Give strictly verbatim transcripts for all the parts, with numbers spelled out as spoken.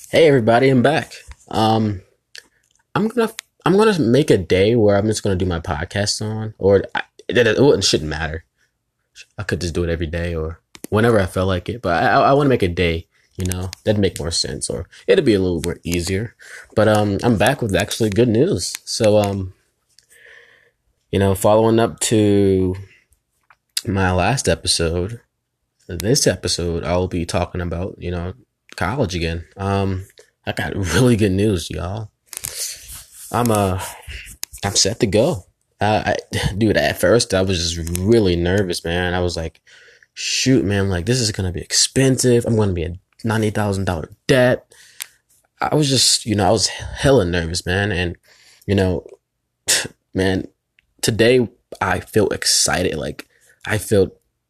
Hey everybody, I'm back. Um, I'm gonna I'm gonna make a day where I'm just gonna do my podcast on, or I, it, it wouldn't shouldn't matter. I could just do it every day or whenever I feel like it. But I, I, I want to make a day. You know, that'd make more sense, or it'd be a little more easier. But um, I'm back with actually good news. So um, you know, following up to my last episode, this episode I'll be talking about you know college again. Um, I got really good news, y'all. I'm uh I'm set to go. Uh, I, dude, at first I was just really nervous, man. I was like, shoot, man, like this is gonna be expensive. I'm gonna be a ninety thousand dollar debt. I was just, you know, I was hella nervous, man. And you know, man, today I feel excited. Like I felt,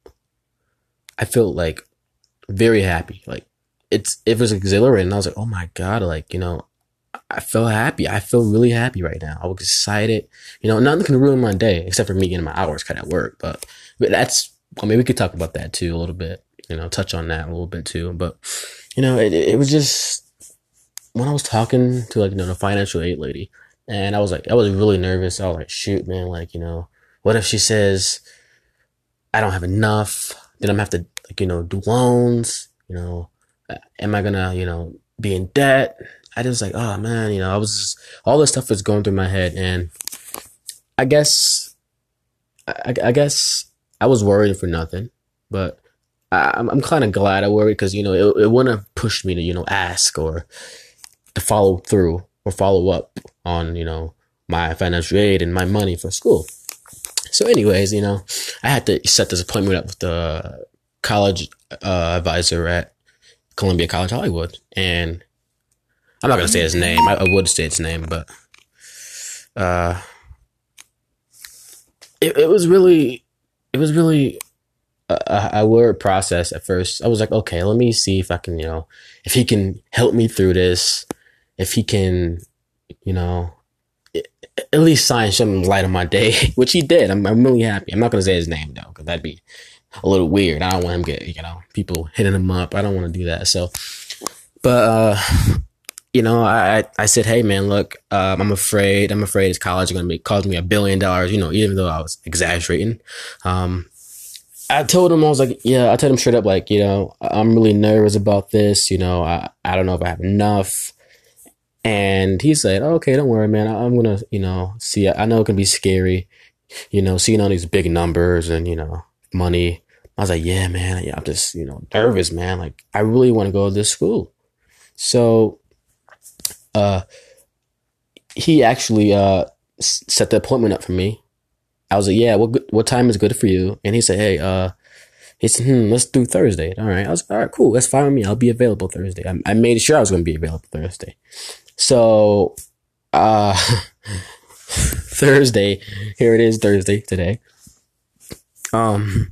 I felt like very happy. Like it's it was exhilarating. I was like, oh my god, like you know, I feel happy. I feel really happy right now. I was excited. You know, nothing can ruin my day except for me getting my hours cut at work. But, but that's, I mean, we could talk about that too a little bit, you know, touch on that a little bit too. But, you know, it, it was just when I was talking to like, you know, the financial aid lady and I was like, I was really nervous. I was like, shoot, man, like, you know, what if she says I don't have enough? Then I'm gonna have to, like, you know, do loans, you know, am I gonna, you know, be in debt? I just like, oh man, you know, I was just, all this stuff was going through my head, and I guess, I, I guess I was worried for nothing, but I, I'm, I'm kind of glad I worried because you know it, it wouldn't have pushed me to you know ask or to follow through or follow up on you know my financial aid and my money for school. So, anyways, you know, I had to set this appointment up with the college uh, advisor at Columbia College Hollywood, and I'm not gonna say his name. I, I would say his name, but uh, it, it was really, it was really a, a word process at first. I was like, okay, let me see if I can, you know, if he can help me through this, if he can, you know, at least shine some light on my day, which he did. I'm, I'm really happy. I'm not gonna say his name though, because that'd be a little weird. I don't want him to get, you know, people hitting him up. I don't want to do that. So, but uh. You know, I I said, hey man, look, um, I'm afraid, I'm afraid this college is going to be cost me a billion dollars. You know, even though I was exaggerating, um, I told him I was like, yeah, I told him straight up, like, you know, I'm really nervous about this. You know, I I don't know if I have enough. And he said, oh, okay, don't worry, man. I, I'm gonna, you know, see. I know it can be scary, you know, seeing all these big numbers and you know, money. I was like, yeah, man, yeah, I'm just, you know, nervous, man. Like, I really want to go to this school. So. Uh, he actually uh set the appointment up for me. I was like, yeah, what what time is good for you? And he said, hey, uh, he said, hmm, let's do Thursday. All right. I was like, all right, cool. That's fine with me. I'll be available Thursday. I, I made sure I was going to be available Thursday. So, uh, Thursday, here it is, Thursday today. Um,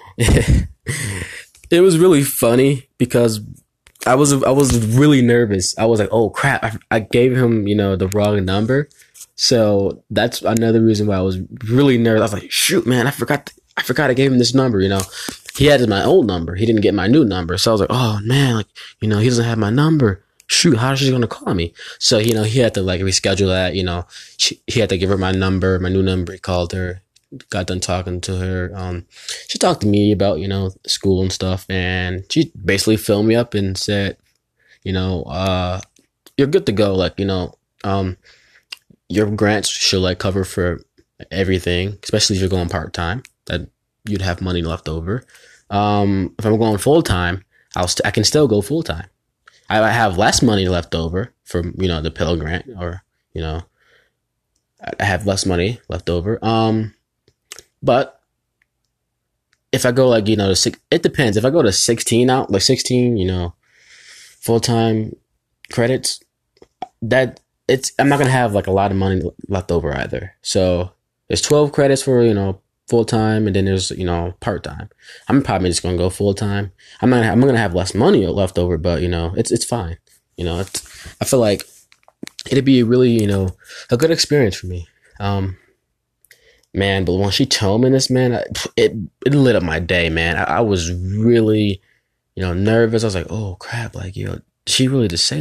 it was really funny because I was I was really nervous. I was like, oh crap! I, I gave him you know the wrong number, so that's another reason why I was really nervous. I was like, shoot, man, I forgot to, I forgot I gave him this number. You know, he had my old number. He didn't get my new number, so I was like, oh man, like you know he doesn't have my number. Shoot, how is she gonna call me? So you know he had to like reschedule that. You know, she, he had to give her my number, my new number. He called her. Got done talking to her. Um, she talked to me about, you know, school and stuff. And she basically filled me up and said, you know, uh, you're good to go. Like, you know, um, your grants should like cover for everything, especially if you're going part time, that you'd have money left over. Um, if I'm going full time, I'll st- I can still go full time. I, I have less money left over for, you know, the Pell Grant or, you know, I have less money left over. Um, But if I go like, you know, to six, it depends. If I go to sixteen out, like sixteen, you know, full time credits, that it's, I'm not going to have like a lot of money left over either. So there's twelve credits for, you know, full time. And then there's, you know, part time. I'm probably just going to go full time. I'm not, I'm going to have less money left over, but you know, it's, it's fine. You know, it's, I feel like it'd be really, you know, a good experience for me. Um, Man, but when she told me this, man, it it lit up my day, man. I, I was really, you know, nervous. I was like, oh crap, like, you know, she really just say that.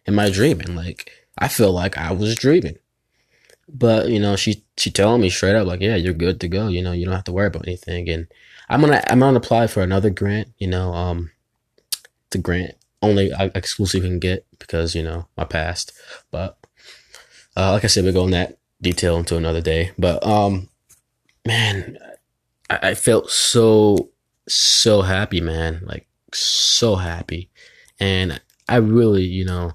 am I dreaming? Like, I feel like I was dreaming. But, you know, she, she telling me straight up, like, yeah, you're good to go. You know, you don't have to worry about anything. And I'm going to, I'm going to apply for another grant, you know, um, it's a grant only I exclusively can get because, you know, my past. But, uh, like I said, we'll go in that detail into another day. But, um, man, I, I felt so, so happy, man. Like, so happy. And I really, you know,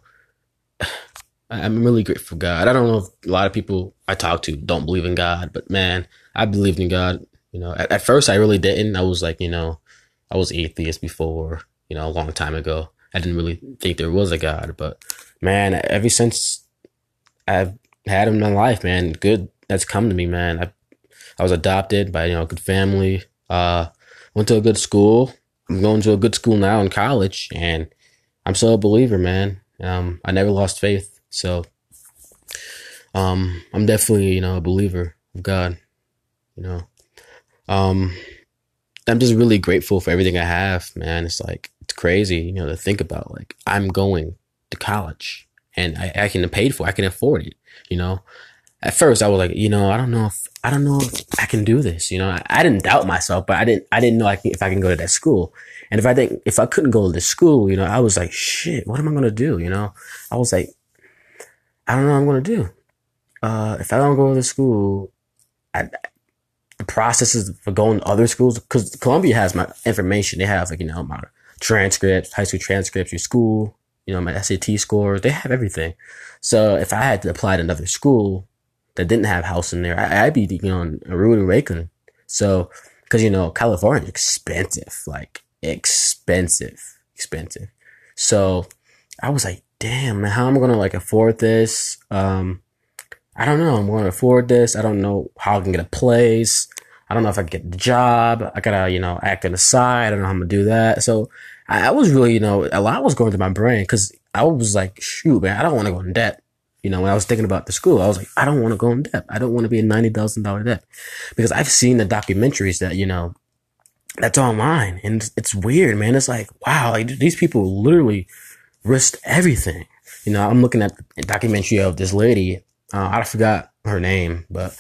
I'm really grateful for God. I don't know if a lot of people I talk to don't believe in God, but man, I believed in God. You know, at, at first I really didn't. I was like, you know, I was atheist before, you know, a long time ago. I didn't really think there was a God, but man, ever since I've had him in my life, man, good that's come to me, man. I, I was adopted by, you know, a good family, uh, went to a good school. I'm going to a good school now in college, and I'm still a believer, man. Um, I never lost faith. So, um, I'm definitely, you know, a believer of God, you know. Um, I'm just really grateful for everything I have, man. It's like, it's crazy, you know, to think about. Like, I'm going to college and I, I can pay for it. I can afford it, you know. At first I was like, you know, I don't know if, I don't know if I can do this, you know. I, I didn't doubt myself, but I didn't, I didn't know I can, if I can go to that school. And if I didn't, if I couldn't go to the school, you know, I was like, shit, what am I going to do? You know, I was like, I don't know what I'm going to do. Uh, if I don't go to the school, I, the processes for going to other schools, because Columbia has my information. They have, like, you know, my transcripts, high school transcripts, your school, you know, my S A T scores. They have everything. So if I had to apply to another school that didn't have house in there, I, I'd be, you know, a rude awakening. So, because, you know, California is expensive, like expensive, expensive. So I was like, damn, man, how am I going to like afford this? Um, I don't know. I'm going to afford this. I don't know how I can get a place. I don't know if I can get the job. I gotta, you know, act on the side. I don't know how I'm gonna do that. So I, I was really, you know, a lot was going through my brain because I was like, shoot, man, I don't want to go in debt. You know, when I was thinking about the school, I was like, I don't want to go in debt. I don't want to be in ninety thousand dollars debt because I've seen the documentaries that, you know, that's online, and it's, it's weird, man. It's like, wow, like these people literally risked everything. You know, I'm looking at a documentary of this lady. Uh, I forgot her name, but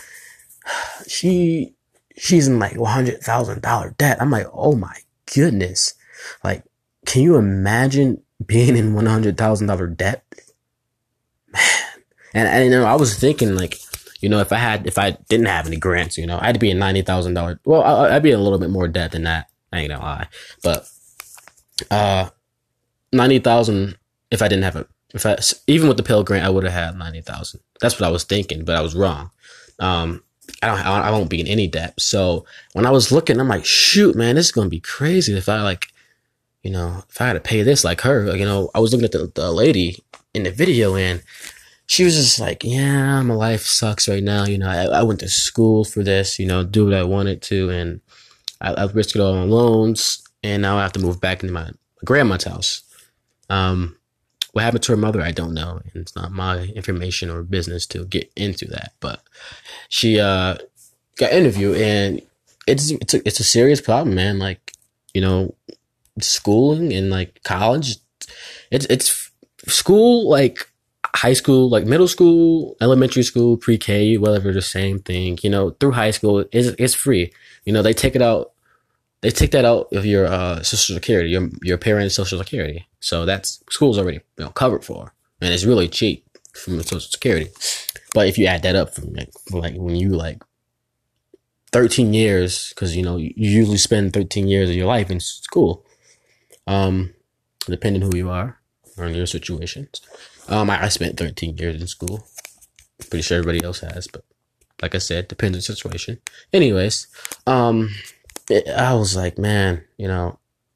she, she's in like one hundred thousand dollars debt. I'm like, oh my goodness. Like, can you imagine being in one hundred thousand dollars debt? Man. And, and, you know, I was thinking like, you know, if I had, if I didn't have any grants, you know, I'd be in ninety thousand dollars. Well, I, I'd be a little bit more debt than that. I ain't gonna lie. But, uh, ninety thousand if I didn't have a, if I, even with the Pell Grant, I would have had ninety thousand. That's what I was thinking, but I was wrong. Um, I don't, I won't be in any debt. So when I was looking, I'm like, shoot, man, this is going to be crazy if I like, you know, if I had to pay this like her. Like, you know, I was looking at the, the lady in the video and she was just like, yeah, my life sucks right now. You know, I, I went to school for this, you know, do what I wanted to. And I, I risked it all on loans. And now I have to move back into my, my grandma's house. Um, what happened to her mother, I don't know. And it's not my information or business to get into that. But she uh, got interviewed, and it's it's a, it's a serious problem, man. Like, you know, schooling and like college, it's it's school, like high school, like middle school, elementary school, pre-K, whatever, the same thing. You know, through high school, it's it's free. You know, they take it out. They take that out of your uh, Social Security, your your parents' Social Security. So that's school's already, you know, covered for, and it's really cheap from the Social Security. But if you add that up from like, from like when you like thirteen years, because you know you usually spend thirteen years of your life in school, um, depending who you are or in your situations. Um, I, I spent thirteen years in school. Pretty sure everybody else has, but like I said, depends on the situation. Anyways, um. I was like, man, you know,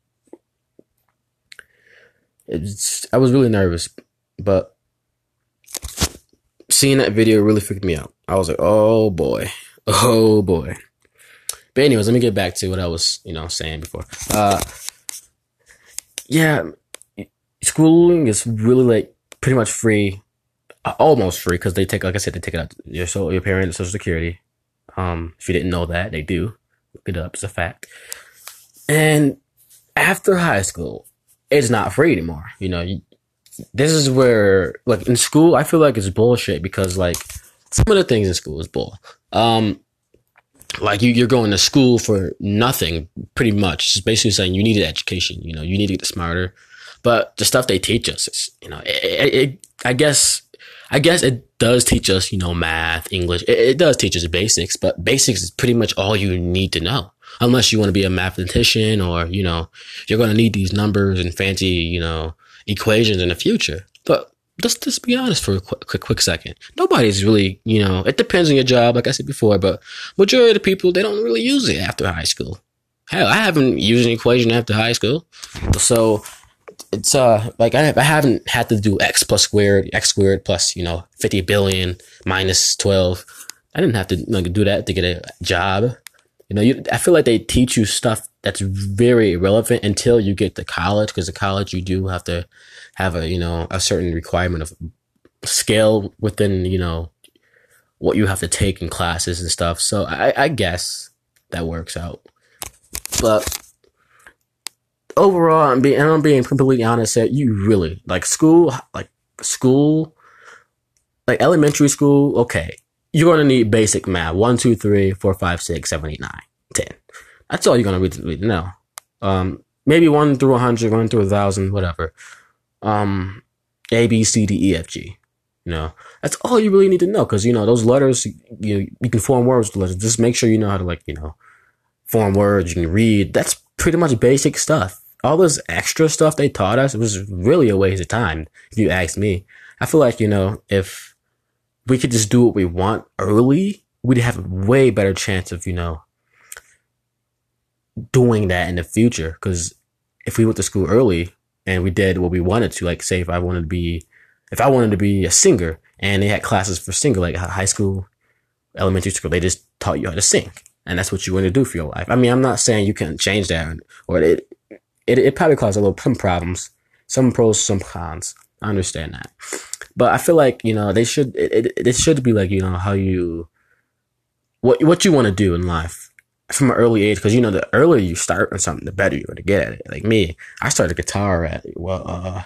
it's, I was really nervous, but seeing that video really freaked me out. I was like, oh boy, oh boy. But anyways, let me get back to what I was, you know, saying before. Uh, yeah, schooling is really like pretty much free, uh, almost free, because they take, like I said, they take it out your so your parents' Social Security. Um, if you didn't know that, they do. Look it up. It's a fact. And after high school, it's not free anymore. You know, you, this is where, like, in school, I feel like it's bullshit because, like, some of the things in school is bull. Um, like you, you're going to school for nothing, pretty much. It's basically saying you need an education. You know, you need to get smarter. But the stuff they teach us is, you know, it, it, it, I guess, I guess it does teach us, you know, math, English. It, it does teach us basics, but basics is pretty much all you need to know. Unless you want to be a mathematician or, you know, you're going to need these numbers and fancy, you know, equations in the future. But let's just be honest for a quick, quick, quick second. Nobody's really, you know, it depends on your job, like I said before, but majority of the people, they don't really use it after high school. Hell, I haven't used an equation after high school. So it's, uh, like I, I haven't had to do X plus squared, X squared plus, you know, fifty billion minus twelve. I didn't have to like, do that to get a job. You know, you, I feel like they teach you stuff that's very irrelevant until you get to college, because at college you do have to have a, you know, a certain requirement of scale within, you know, what you have to take in classes and stuff. So I, I guess that works out. But overall, I'm being, and I'm being completely honest that you really, like school, like school, like elementary school, okay. You're going to need basic math. One, two, three, four, five, six, seven, eight, nine, ten. That's all you're going to really know. Um, maybe one through a hundred, one through a thousand, whatever. Um, A, B, C, D, E, F, G. You know, that's all you really need to know. Cause, you know, those letters, you, you can form words with letters. Just make sure you know how to, like, you know, form words, you can read. That's pretty much basic stuff. All this extra stuff they taught us, it was really a waste of time, if you ask me. I feel like, you know, if we could just do what we want early, we'd have a way better chance of, you know, doing that in the future. Because if we went to school early and we did what we wanted to, like say if I wanted to be, if I wanted to be a singer and they had classes for singer, like high school, elementary school, they just taught you how to sing. And that's what you want to do for your life. I mean, I'm not saying you can't change that, or it, it, it probably caused a little, some problems, some pros, some cons. I understand that. But I feel like, you know, they should, it, it, it should be like, you know, how you, what, what you want to do in life from an early age. Cause you know, the earlier you start on something, the better you're going to get at it. Like me, I started guitar at, well, uh,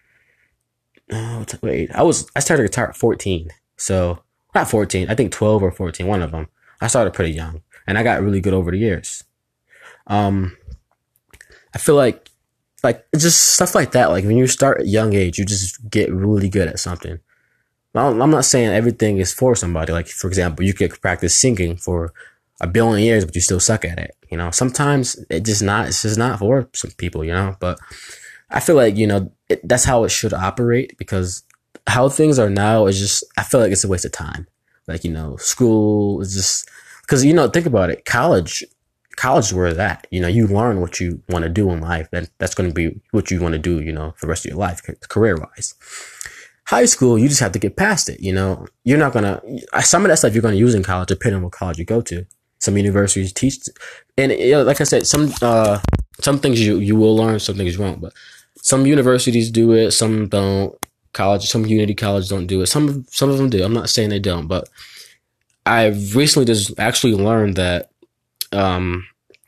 uh wait, I was, I started guitar at fourteen. So not fourteen, I think twelve or fourteen, one of them. I started pretty young and I got really good over the years. Um, I feel like, Like, just stuff like that. Like, when you start at a young age, you just get really good at something. I'm not saying everything is for somebody. Like, for example, you could practice singing for a billion years, but you still suck at it. You know, sometimes it just not, it's just not for some people, you know, but I feel like, you know, it, that's how it should operate, because how things are now is just, I feel like it's a waste of time. Like, you know, school is just, because, you know, think about it. College, College is where that, you know, you learn what you want to do in life. And that's going to be what you want to do, you know, for the rest of your life, career wise. High school, you just have to get past it. You know, you're not going to, some of that stuff you're going to use in college, depending on what college you go to. Some universities teach, and you know, like I said, some, uh, some things you, you will learn, some things you won't, but some universities do it, some don't. College, some community colleges don't do it. Some, some of them do. I'm not saying they don't, but I've recently just actually learned that, um,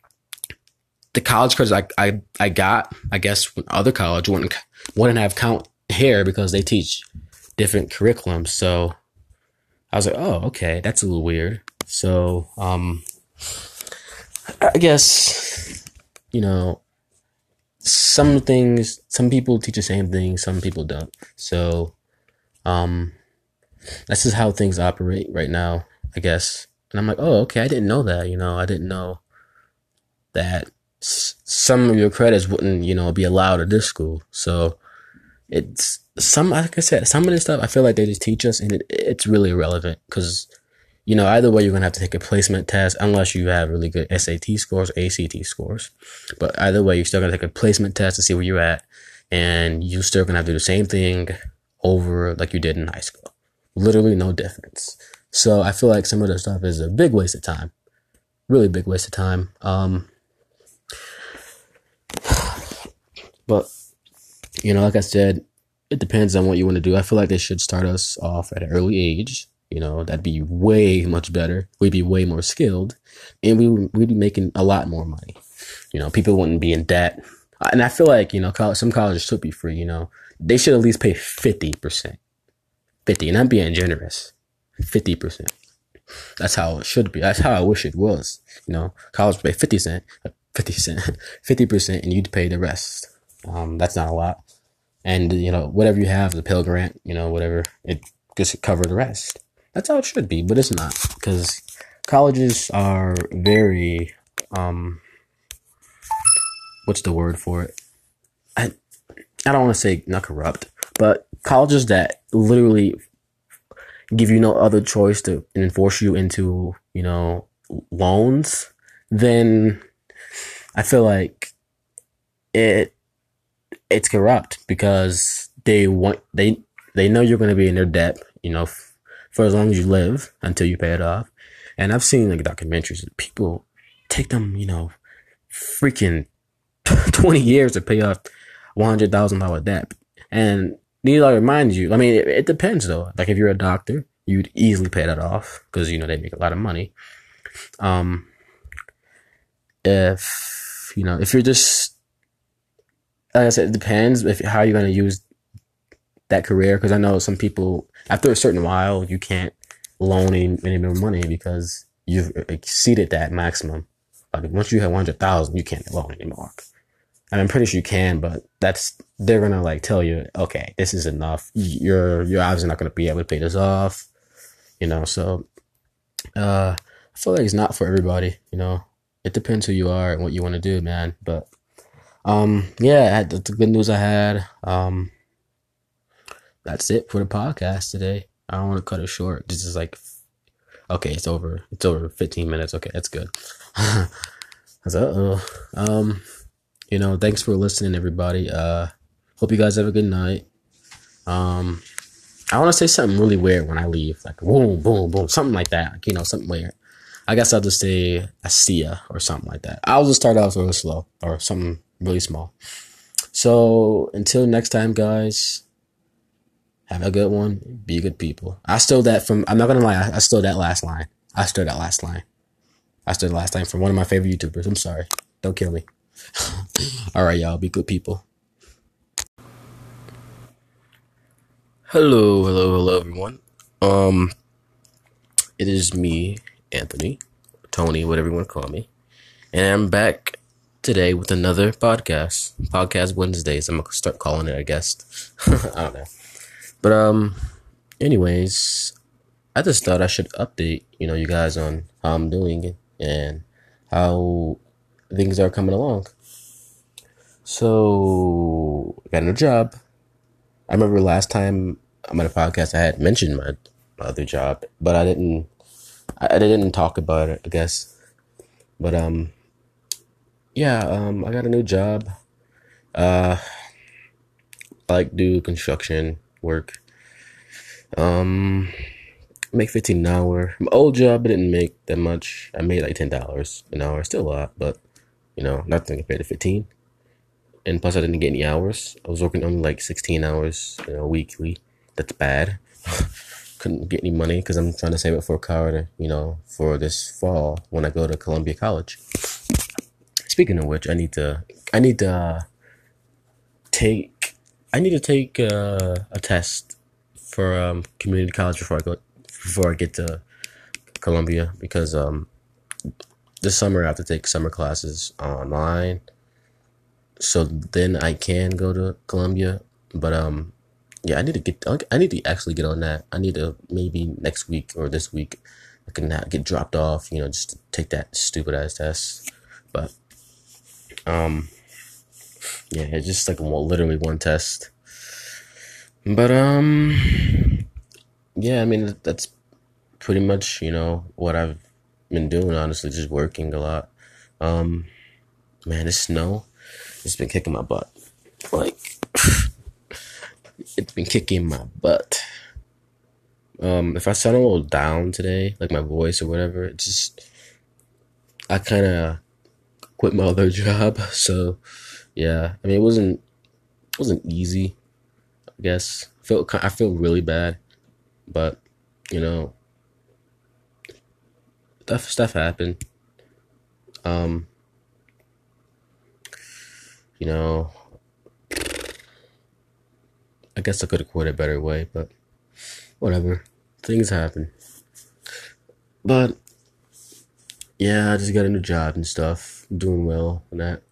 the college credits I, I, I got, I guess other college wouldn't, wouldn't have count here because they teach different curriculums. So I was like, oh, okay, that's a little weird. So, um, I guess, you know, some things, some people teach the same thing, some people don't. So, um, that's just how things operate right now, I guess. And I'm like, oh, okay, I didn't know that, you know, I didn't know that s- some of your credits wouldn't, you know, be allowed at this school. So it's some, like I said, some of this stuff, I feel like they just teach us and it, it's really irrelevant because, you know, either way, you're going to have to take a placement test unless you have really good S A T scores, A C T scores. But either way, you're still going to take a placement test to see where you're at. And you're still going to have to do the same thing over like you did in high school. Literally no difference. So I feel like some of the stuff is a big waste of time. Really big waste of time. Um, but, you know, like I said, it depends on what you want to do. I feel like they should start us off at an early age. You know, that'd be way much better. We'd be way more skilled. And we, we'd be making a lot more money. You know, people wouldn't be in debt. And I feel like, you know, college, some colleges should be free, you know. they should at least pay fifty percent. fifty, and I'm being generous. fifty percent. That's how it should be. That's how I wish it was. You know, college pay fifty cent, fifty cent, fifty percent, and you'd pay the rest. Um, that's not a lot. And, you know, whatever you have, the Pell Grant, you know, whatever, it just cover the rest. That's how it should be, but it's not, because colleges are very, um, what's the word for it? I, I don't want to say not corrupt, but colleges that literally give you no other choice to enforce you into, you know, loans, then I feel like it, it's corrupt, because they want, they, they know you're going to be in their debt, you know, f- for as long as you live until you pay it off. And I've seen like documentaries that people take them, you know, freaking twenty years to pay off one hundred thousand dollars debt. And need I remind you, I mean, it, it depends though. Like if you're a doctor, you'd easily pay that off, because, you know, they make a lot of money. Um, if, you know, if you're just, like I said, it depends if how you're going to use that career. Because I know some people, after a certain while, you can't loan any, any more money because you've exceeded that maximum. Like once you have one hundred thousand, you can't loan anymore. And I'm pretty sure you can, but that's, they're going to like tell you, okay, this is enough. You're, you're obviously not going to be able to pay this off, you know? So, uh, I feel like it's not for everybody, you know? It depends who you are and what you want to do, man. But, um, yeah, that's the good news I had. Um, that's it for the podcast today. I don't want to cut it short. This is like, okay, it's over. It's over fifteen minutes. Okay, that's good. I was, uh-oh. Um, you know, thanks for listening, everybody. Uh, hope you guys have a good night. Um, I want to say something really weird when I leave, like boom, boom, boom, something like that. Like, you know, something weird. I guess I'll just say I see ya or something like that. I'll just start off really slow or something really small. So until next time, guys, have a good one. Be good people. I stole that from, I'm not going to lie, I, I stole that last line. I stole that last line. I stole the last line from one of my favorite YouTubers. I'm sorry. Don't kill me. All right, y'all. Be good people. Hello, hello, hello, everyone. Um, it is me, Anthony, Tony, whatever you want to call me, and I'm back today with another podcast. Podcast Wednesdays. I'm gonna start calling it, I guess. I don't know, but um, anyways, I just thought I should update, you know, you guys on how I'm doing and how things are coming along. So, I got a new job. I remember last time I'm on a podcast, I had mentioned my, my other job, but I didn't, I, I didn't talk about it, I guess. But, um, yeah, um, I got a new job. Uh, I like do construction work. Um, make fifteen an hour. My old job, I didn't make that much. I made like ten dollars an hour. Still a lot, but, you know, nothing compared to fifteen. And plus, I didn't get any hours. I was working only like sixteen hours, you know, weekly. That's bad. Couldn't get any money because I'm trying to save it for a car, to, you know, for this fall when I go to Columbia College. Speaking of which, I need to, I need to uh, take, I need to take uh, a test for um, community college before I go, before I get to Columbia, because um, this summer I have to take summer classes online. So then I can go to Columbia, but um, yeah, I need to get. I need to actually get on that. I need to maybe next week or this week, I can not get dropped off. You know, just to take that stupid ass test. But um, yeah, it's just like one, literally one test. But um, yeah, I mean that's pretty much, you know, what I've been doing. Honestly, just working a lot. Um, man, this snow. It's been kicking my butt. Like, it's been kicking my butt. Um, if I sound a little down today, like my voice or whatever, it's just, I kind of quit my other job. So, yeah, I mean, it wasn't, it wasn't easy, I guess. I feel, I feel really bad, but, you know, stuff, stuff happened. Um, You know, I guess I could have quit a better way, but whatever. Things happen. But yeah, I just got a new job and stuff. Doing well and that.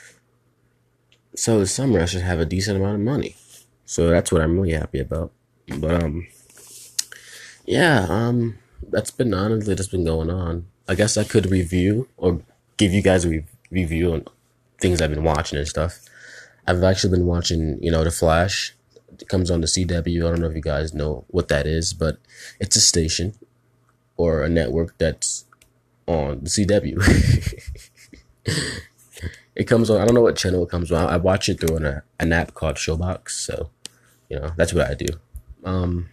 So this summer I should have a decent amount of money. So that's what I'm really happy about. But um yeah, um that's been honestly that's been going on. I guess I could review or give you guys a re- review on things I've been watching and stuff. I've actually been watching, you know, The Flash. It comes on the C W. I don't know if you guys know what that is, but it's a station or a network that's on the C W. It comes on. I don't know what channel it comes on. I watch it through an, an app called Showbox. So, you know, that's what I do. Um,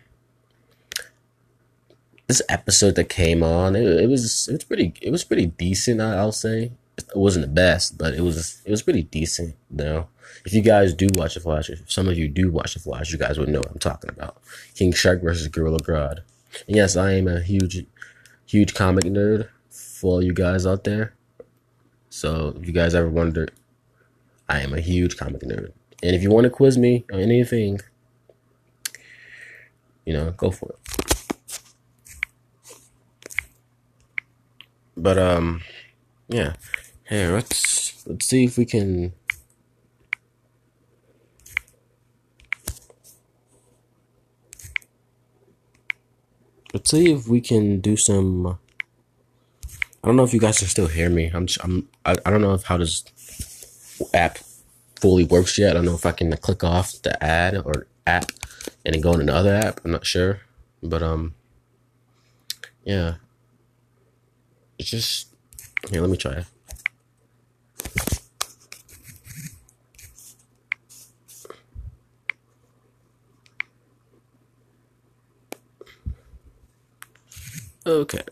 this episode that came on, it, it was it was pretty it was pretty decent. I, I'll say it wasn't the best, but it was it was pretty decent. You know, if you guys do watch The Flash, if some of you do watch The Flash, you guys would know what I'm talking about. King Shark versus Gorilla Grodd. And yes, I am a huge huge comic nerd for all you guys out there. So if you guys ever wondered, I am a huge comic nerd. And if you want to quiz me on anything, you know, go for it. But um, yeah. Hey, let's let's see if we can. Let's see if we can do some. I don't know if you guys can still hear me. I'm, just, I'm, I, I don't know if how this app fully works yet. I don't know if I can click off the ad or app and then go in another app. I'm not sure, but um, yeah. It's just here. Let me try it. Okay.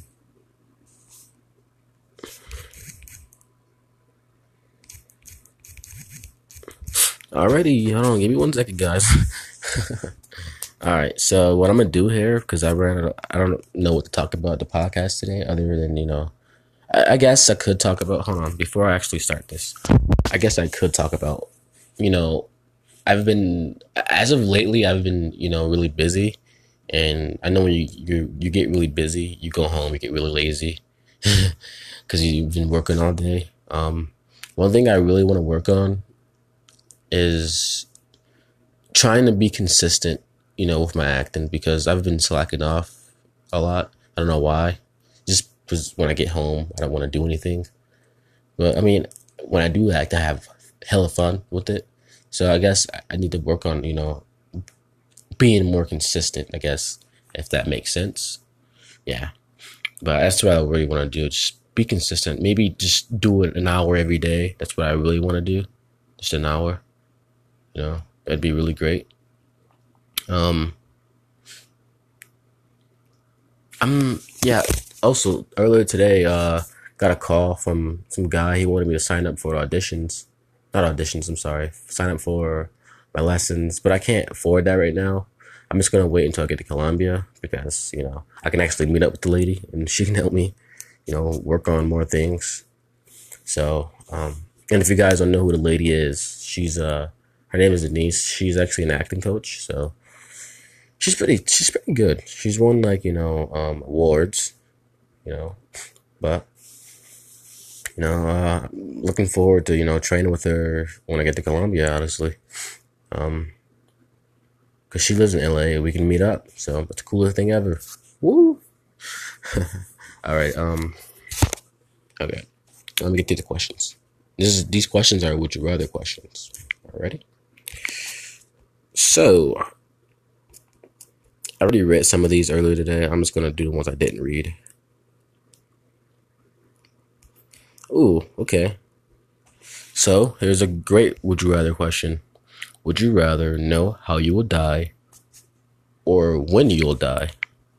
Alrighty, hold on, give me one second, guys. Alright, so what I'm gonna do here, because I ran, out of- I don't know what to talk about the podcast today, other than, you know, I, I guess I could talk about, hold on, before I actually start this, I guess I could talk about, you know, I've been, as of lately, I've been, you know, really busy, and I know when you, you, you get really busy, you go home, you get really lazy, because you've been working all day. Um, one thing I really want to work on is trying to be consistent, you know, with my acting, because I've been slacking off a lot. I don't know why. Just because when I get home, I don't want to do anything. But I mean, when I do act, I have hella fun with it. So I guess I need to work on, you know, being more consistent, I guess, if that makes sense. Yeah. But that's what I really want to do. Just be consistent. Maybe just do it an hour every day. That's what I really want to do. Just an hour. You know, that'd be really great. Um, I'm, yeah, also, earlier today, uh, got a call from some guy. He wanted me to sign up for auditions. Not auditions, I'm sorry. Sign up for my lessons, but I can't afford that right now. I'm just going to wait until I get to Columbia because, you know, I can actually meet up with the lady and she can help me, you know, work on more things. So, um, and if you guys don't know who the lady is, she's, uh, her name is Denise. She's actually an acting coach, so she's pretty. She's pretty good. She's won like you know um, awards, you know. But you know, uh, looking forward to you know training with her when I get to Columbia. Honestly, um, because she lives in L A, we can meet up. So it's the coolest thing ever. Woo! All right. Um. Okay. Let me get to the questions. This is these questions are would you rather questions. Alrighty. So, I already read some of these earlier today. I'm just going to do the ones I didn't read. Ooh, okay. So, here's a great would you rather question. Would you rather know how you will die or when you will die?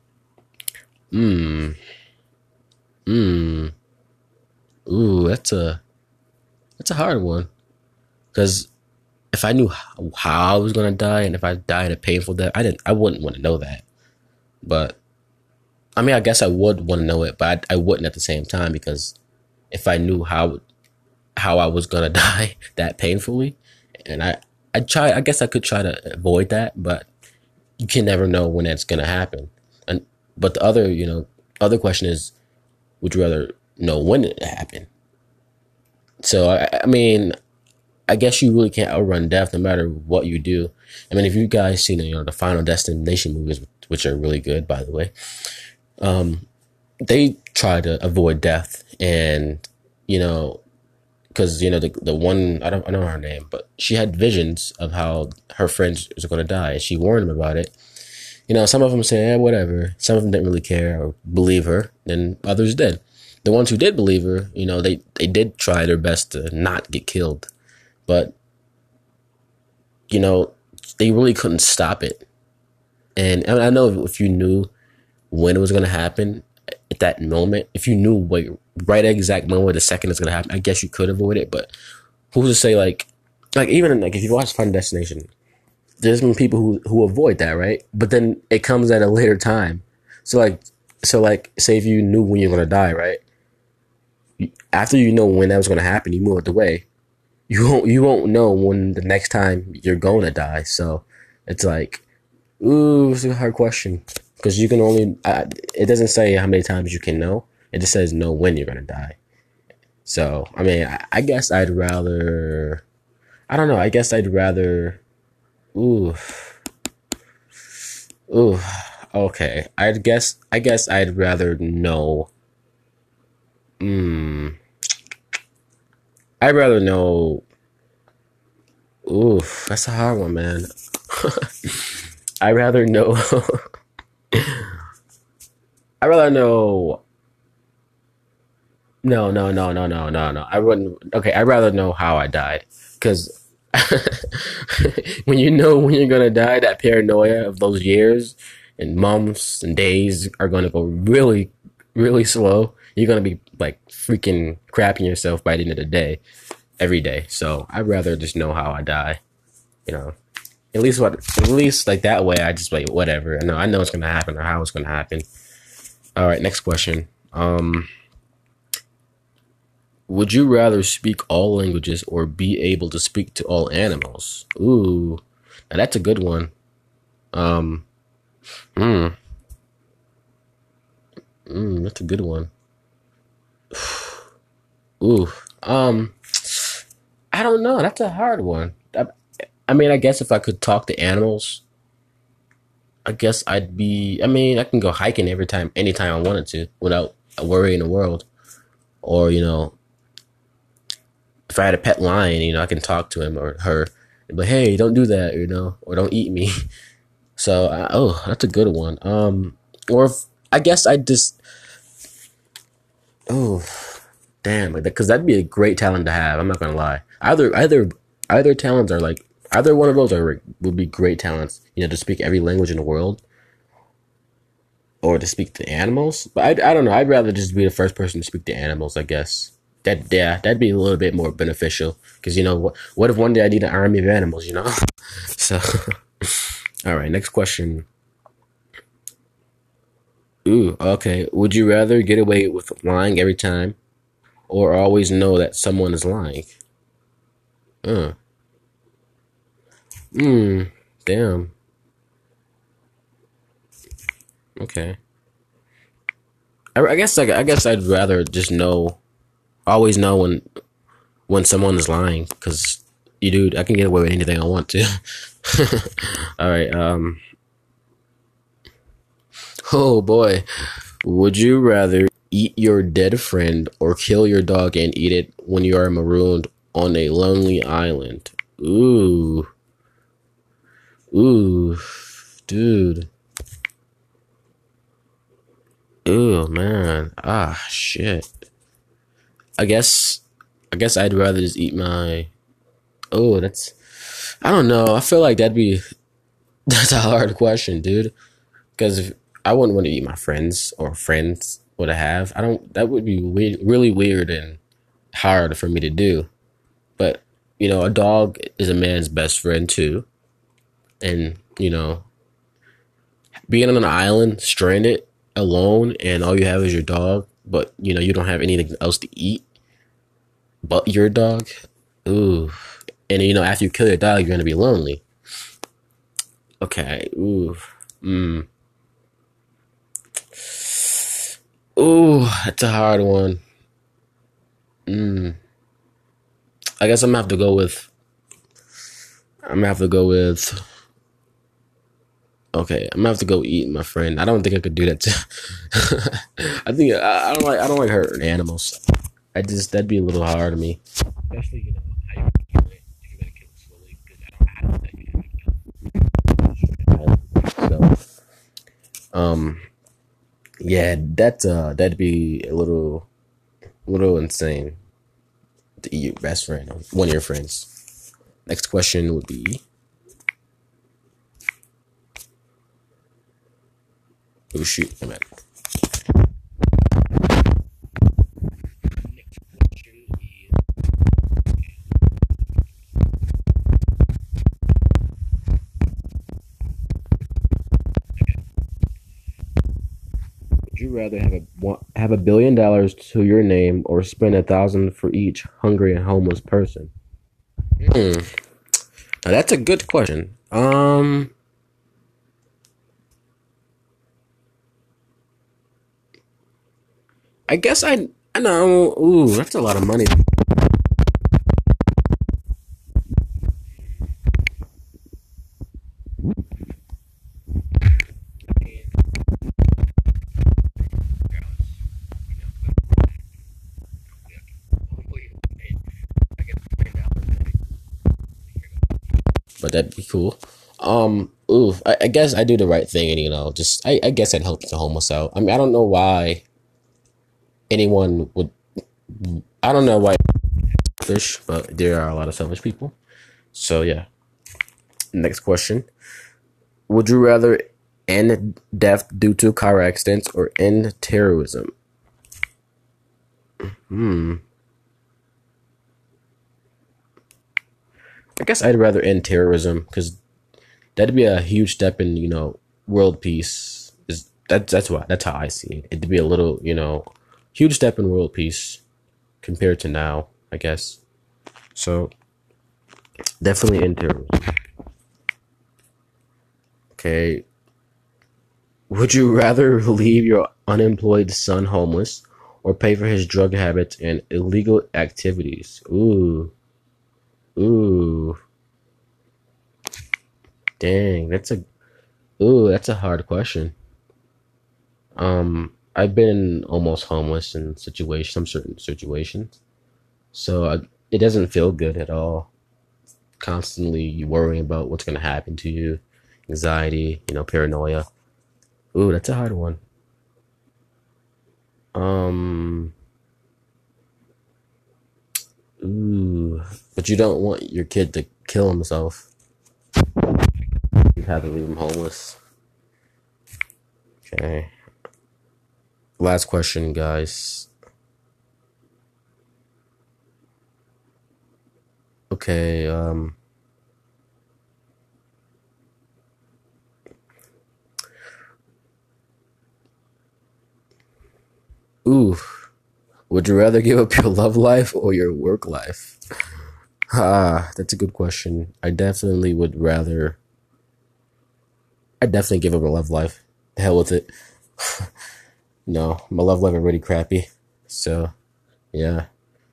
Hmm. Hmm. Ooh, that's a that's a hard one. Because if I knew how, how I was gonna die, and if I died a painful death, I didn't. I wouldn't want to know that. But I mean, I guess I would want to know it, but I, I wouldn't at the same time because if I knew how how I was gonna die that painfully, and I I try. I guess I could try to avoid that, but you can never know when that's gonna happen. And but the other, you know, other question is, would you rather know when it happened? So I, I mean, I guess you really can't outrun death no matter what you do. I mean, if you guys seen, you know, the Final Destination movies, which are really good, by the way, um, they try to avoid death, and you know, because you know the the one I don't I don't know her name, but she had visions of how her friends was going to die, and she warned them about it. You know, some of them say, eh, whatever. Some of them didn't really care or believe her, and others did. The ones who did believe her, you know, they they did try their best to not get killed, but you know, they really couldn't stop it. And I, mean, I know if you knew when it was going to happen at that moment, if you knew what right exact moment, the second it's going to happen, I guess you could avoid it. But who's to say, like, like even like if you watch Final Destination, there's been people who who avoid that, right? But then it comes at a later time. So like, so like, say if you knew when you're going to die, right? After you know when that was going to happen, you move it away. You won't you won't know when the next time you're going to die. So it's like, ooh, it's a hard question, because you can only uh, it doesn't say how many times you can know. It just says know when you're gonna die. So I mean, I, I guess I'd rather. I don't know. I guess I'd rather. Ooh, ooh. Okay. I guess I guess I'd rather know. Hmm. I'd rather know. Ooh, that's a hard one, man. I'd rather know. I'd rather know. No, no, no, no, no, no, no. I wouldn't. Okay, I'd rather know how I died, because when you know when you're gonna die, that paranoia of those years and months and days are gonna go really, really slow. You're gonna be like freaking crapping yourself by the end of the day, every day. So I'd rather just know how I die. You know, at least what, at least like that way, I just like whatever. I know, I know it's gonna happen or how it's gonna happen. All right, next question. Um, would you rather speak all languages or be able to speak to all animals? Ooh, now that's a good one. Um, mm, mm, that's a good one. Ooh, um, I don't know. That's a hard one. I, I mean, I guess if I could talk to animals, I guess I'd be. I mean, I can go hiking every time, anytime I wanted to, without a worry in the world. Or you know, if I had a pet lion, you know, I can talk to him or her, but hey, don't do that, you know, or don't eat me. So, uh, oh, that's a good one. Um, or if, I guess I just, oh, damn, like because that'd be a great talent to have. I'm not gonna lie. Either, either, either talents are like either one of those are would be great talents. You know, to speak every language in the world, or to speak to animals. But I, I don't know. I'd rather just be the first person to speak to animals, I guess. That yeah, that'd be a little bit more beneficial. Because you know what? What if one day I need an army of animals? You know. So, all right. Next question. Ooh. Okay. Would you rather get away with lying every time, or always know that someone is lying? Uh. Hmm. Damn. Okay. I, I guess. I, I guess I'd rather just know. Always know when when someone is lying, because you dude, I can get away with anything I want to. All right. Um. Oh boy, would you rather eat your dead friend or kill your dog and eat it when you are marooned on a lonely island? Ooh, ooh, dude. Ooh, man. Ah, shit. I guess. I guess I'd rather just eat my. Oh, that's. I don't know. I feel like that'd be. That's a hard question, dude. Because if I wouldn't want to eat my friends or friends would I have. I don't. That would be weird, really weird and hard for me to do. But you know, a dog is a man's best friend too, and you know, being on an island, stranded, alone, and all you have is your dog, but you know you don't have anything else to eat but your dog. Ooh, And you know, after you kill your dog, you're gonna be lonely. Okay. Ooh. Mm. Ooh, that's a hard one. Mm. I guess I'm gonna have to go with. I'm gonna have to go with. Okay, I'm gonna have to go eat my friend. I don't think I could do that. To, I think I, I don't like. I don't like hurting animals. I just that'd be a little hard to me. Especially you know how you kill it. If you gotta kill it slowly, because I don't have that. So, um, yeah, that uh, that'd be a little, little insane to eat your best friend, one of your friends. Next question would be. Oh shoot! I'm at. Would you rather have a have a billion dollars to your name or spend a thousand for each hungry and homeless person? Hmm. Now that's a good question. Um, I guess I I know. Ooh, that's a lot of money. But that'd be cool. Um, ooh, I, I guess I do the right thing, and you know, just I, I guess I'd help the homeless out. I mean, I don't know why anyone would. I don't know why selfish, but there are a lot of selfish people. So yeah. Next question: would you rather end death due to car accidents or end terrorism? Hmm. I guess I'd rather end terrorism because that'd be a huge step in you know world peace. Is that that's why that's how I see it. It'd be a little you know huge step in world peace compared to now. I guess so. Definitely end terrorism. Okay. Would you rather leave your unemployed son homeless or pay for his drug habits and illegal activities? Ooh, ooh, dang, that's a ooh, that's a hard question. Um, I've been almost homeless in situations, some certain situations, so I, it doesn't feel good at all. Constantly worrying about what's gonna happen to you, anxiety, you know, paranoia. Ooh, that's a hard one. Um, ooh, but you don't want your kid to kill himself. You have to leave him homeless. Okay. Last question, guys. Okay. Um. Ooh. Would you rather give up your love life or your work life? Ah, that's a good question. I definitely would rather. I definitely give up my love life. The hell with it. No, my love life is already crappy. So yeah.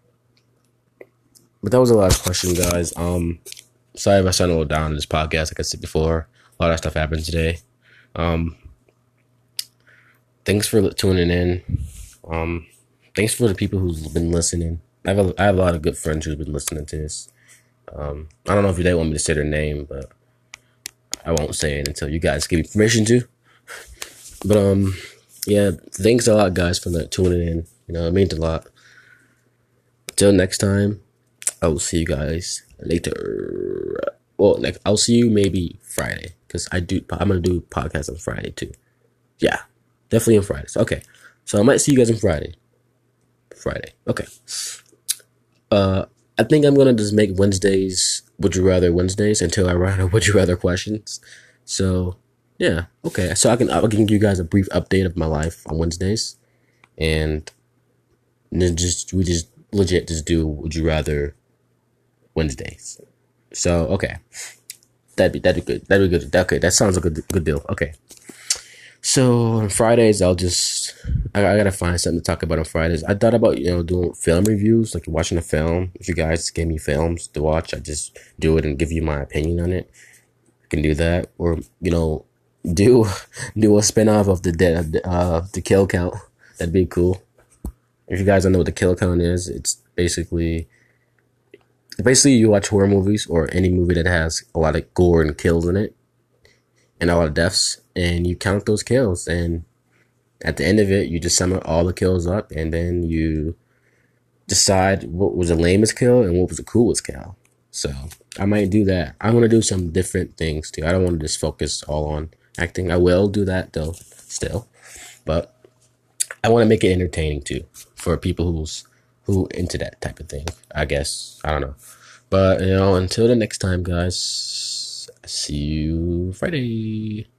But that was the last question, guys. Um, sorry if I sound a little down in this podcast. Like I said before, a lot of stuff happened today. Um, thanks for tuning in. Um, thanks for the people who've been listening. I have a, I have a lot of good friends who've been listening to this. Um, I don't know if they want me to say their name, but I won't say it until you guys give me permission to. But um, yeah, thanks a lot, guys, for like, tuning in. You know, it means a lot. Till next time, I will see you guys later. Well, like I'll see you maybe Friday because I do. I'm gonna do podcast on Friday too. Yeah, definitely on Fridays. Okay, so I might see you guys on Friday. Friday. Okay. Uh, I think I'm gonna just make Wednesdays Would You Rather Wednesdays until I run out of Would You Rather questions. So yeah, okay. So I can I can give you guys a brief update of my life on Wednesdays, and then just we just legit just do Would You Rather Wednesdays. So okay, that'd be that'd be good. That'd be good. Okay, that sounds like a good good deal. Okay. So on Fridays, I'll just I, I gotta find something to talk about on Fridays. I thought about you know doing film reviews, like watching a film. If you guys give me films to watch, I just do it and give you my opinion on it. I can do that, or you know, do do a spinoff of the dead uh the kill count. That'd be cool. If you guys don't know what the kill count is, it's basically basically you watch horror movies or any movie that has a lot of gore and kills in it and a lot of deaths, and you count those kills, and at the end of it, you just sum all the kills up, and then you decide what was the lamest kill and what was the coolest kill. So I might do that. I want to do some different things too. I don't want to just focus all on acting. I will do that though, still, but I want to make it entertaining too for people who's who into that type of thing. I guess I don't know, but you know, until the next time, guys. See you Friday.